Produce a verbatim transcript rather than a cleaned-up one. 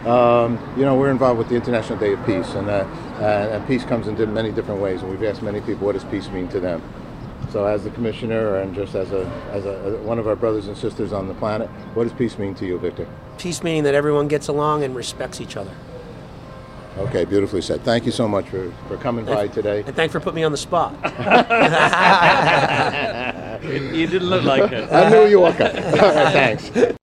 Um, you know, we're involved with the International Day of Peace, and, uh, uh, and peace comes in many different ways, and we've asked many people, what does peace mean to them? So as the commissioner and just as a as a, one of our brothers and sisters on the planet, what does peace mean to you, Victor? Peace meaning that everyone gets along and respects each other. Okay, beautifully said. Thank you so much for, for coming by today. And thanks for putting me on the spot. You didn't look like it. I knew you were coming. All right, thanks.